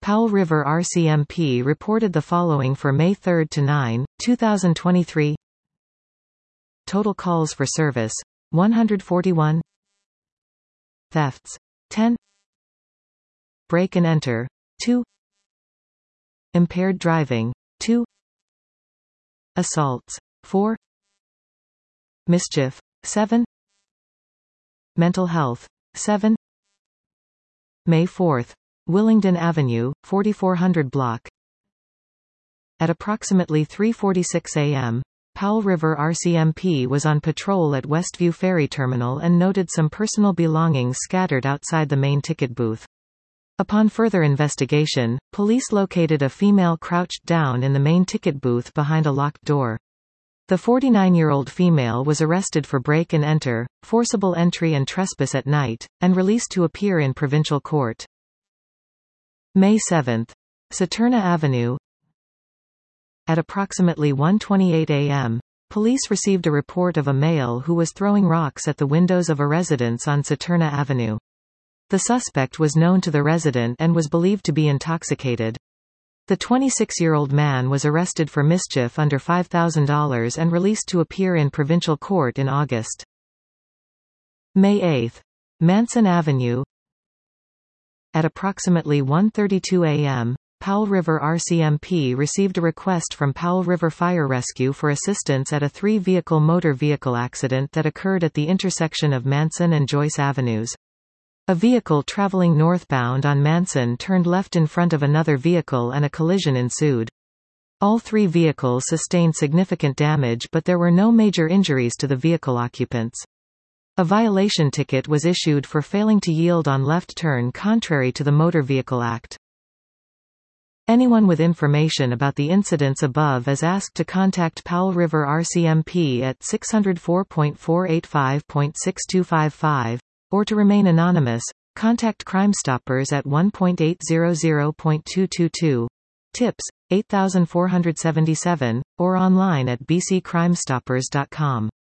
Powell River RCMP reported the following for May 3 to 9, 2023. Total calls for service, 141. Thefts, 10. Break and enter, 2. Impaired driving, 2. Assaults, 4. Mischief, 7. Mental health, 7. May 4. Willingdon Avenue, 4400 block. At approximately 3:46 a.m., Powell River RCMP was on patrol at Westview Ferry Terminal and noted some personal belongings scattered outside the main ticket booth. Upon further investigation, police located a female crouched down in the main ticket booth behind a locked door. The 49-year-old female was arrested for break and enter, forcible entry and trespass at night, and released to appear in provincial court. May 7. Saturna Avenue. At approximately 1:28 a.m., police received a report of a male who was throwing rocks at the windows of a residence on Saturna Avenue. The suspect was known to the resident and was believed to be intoxicated. The 26-year-old man was arrested for mischief under $5,000 and released to appear in provincial court in August. May 8. Manson Avenue. At approximately 1:32 a.m., Powell River RCMP received a request from Powell River Fire Rescue for assistance at a 3-vehicle motor vehicle accident that occurred at the intersection of Manson and Joyce Avenues. A vehicle traveling northbound on Manson turned left in front of another vehicle and a collision ensued. All 3 vehicles sustained significant damage, but there were no major injuries to the vehicle occupants. A violation ticket was issued for failing to yield on left turn contrary to the Motor Vehicle Act. Anyone with information about the incidents above is asked to contact Powell River RCMP at 604.485.6255, or to remain anonymous, contact Crime Stoppers at 1.800.222, tips, 8477, or online at bccrimestoppers.com.